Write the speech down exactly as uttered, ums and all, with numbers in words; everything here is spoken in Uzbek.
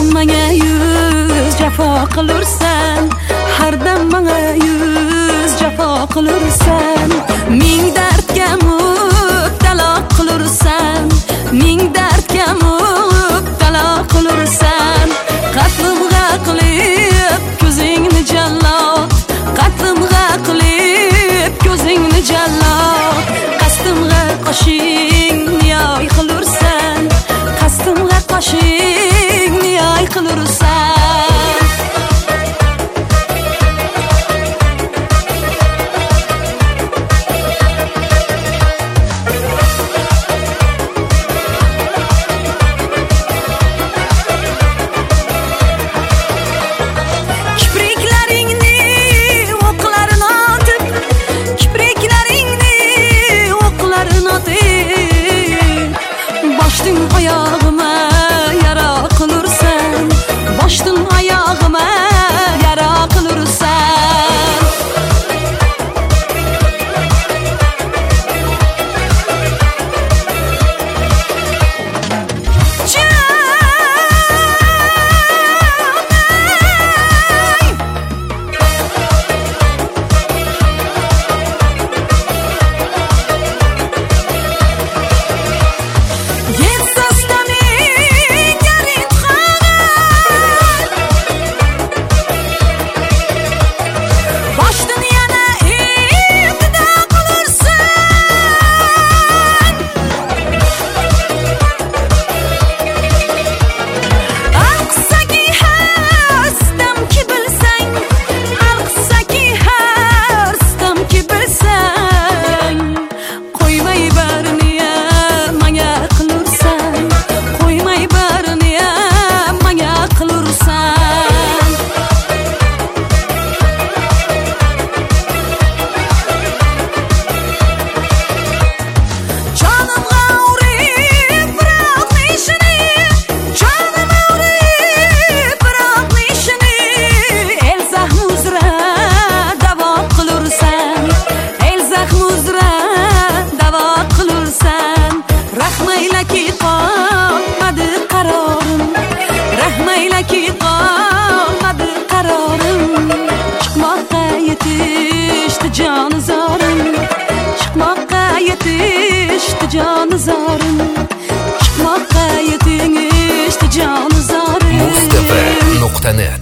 menga yuz jafo qilursan, har dam menga yuz jafo qilursan. Ming dardga mubtalo qilursan, ming dardga mubtalo qilursan. Qatlimga qilib ko'zingni jallod, qatlimga qilib ko'zingni jallod. Qasdimga qo'shingni yoy qilursan, qasdimga qo'shingni yoy qilursan. Başdın ayağıma yara qılırsan, başdın ayağıma yara qılırsan. Muz T V nokta net